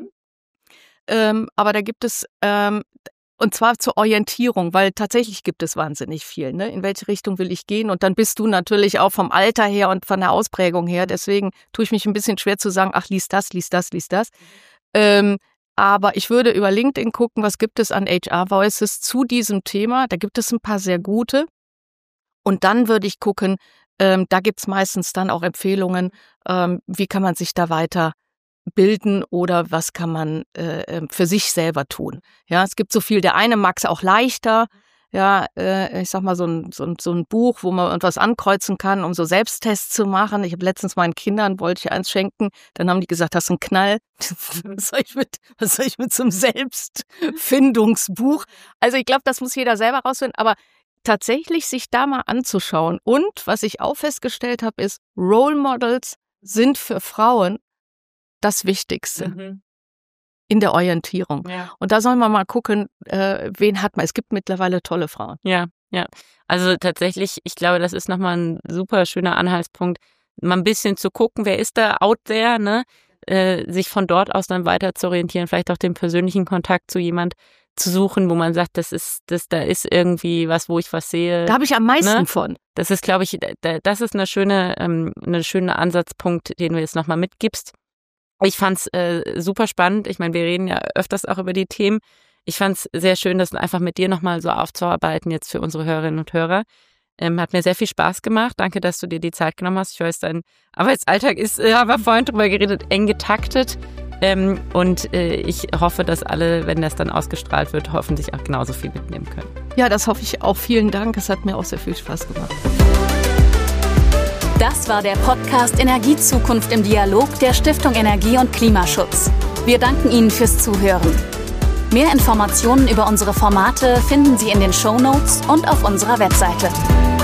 [SPEAKER 3] Aber da gibt es, und zwar zur Orientierung, weil tatsächlich gibt es wahnsinnig viel. Ne? In welche Richtung will ich gehen? Und dann bist du natürlich auch vom Alter her und von der Ausprägung her. Deswegen tue ich mich ein bisschen schwer zu sagen, ach, lies das, lies das, lies das. Aber ich würde über LinkedIn gucken, was gibt es an HR-Voices zu diesem Thema. Da gibt es ein paar sehr gute. Und dann würde ich gucken, da gibt es meistens dann auch Empfehlungen, wie kann man sich da weiter bilden oder was kann man für sich selber tun. Ja, es gibt so viel. Der eine mag es auch leichter. Ja, ich sag mal so ein Buch, wo man etwas ankreuzen kann, um so Selbsttests zu machen. Ich habe letztens meinen Kindern, wollte ich eins schenken, dann haben die gesagt, hast du einen Knall? Was soll ich mit so einem Selbstfindungsbuch? Also ich glaube, das muss jeder selber rausfinden, aber tatsächlich sich da mal anzuschauen. Und was ich auch festgestellt habe, ist, Role Models sind für Frauen das Wichtigste in der Orientierung. Ja. Und da soll man mal gucken, wen hat man. Es gibt mittlerweile tolle Frauen.
[SPEAKER 2] Ja. Also tatsächlich, ich glaube, das ist nochmal ein super schöner Anhaltspunkt, mal ein bisschen zu gucken, wer ist da out there, ne? Sich von dort aus dann weiter zu orientieren, vielleicht auch den persönlichen Kontakt zu jemand zu suchen, wo man sagt, da ist irgendwie was, wo ich was sehe.
[SPEAKER 3] Da habe ich am meisten von.
[SPEAKER 2] Das ist, glaube ich, das ist eine schöne Ansatzpunkt, den du jetzt nochmal mitgibst. Ich fand's super spannend. Ich meine, wir reden ja öfters auch über die Themen. Ich fand's sehr schön, das einfach mit dir nochmal so aufzuarbeiten jetzt für unsere Hörerinnen und Hörer. Hat mir sehr viel Spaß gemacht. Danke, dass du dir die Zeit genommen hast. Ich weiß, dein Arbeitsalltag ist, haben wir vorhin drüber geredet, eng getaktet. Und ich hoffe, dass alle, wenn das dann ausgestrahlt wird, hoffentlich auch genauso viel mitnehmen können.
[SPEAKER 3] Ja, das hoffe ich auch. Vielen Dank. Es hat mir auch sehr viel Spaß gemacht.
[SPEAKER 1] Das war der Podcast Energiezukunft im Dialog der Stiftung Energie und Klimaschutz. Wir danken Ihnen fürs Zuhören. Mehr Informationen über unsere Formate finden Sie in den Shownotes und auf unserer Webseite.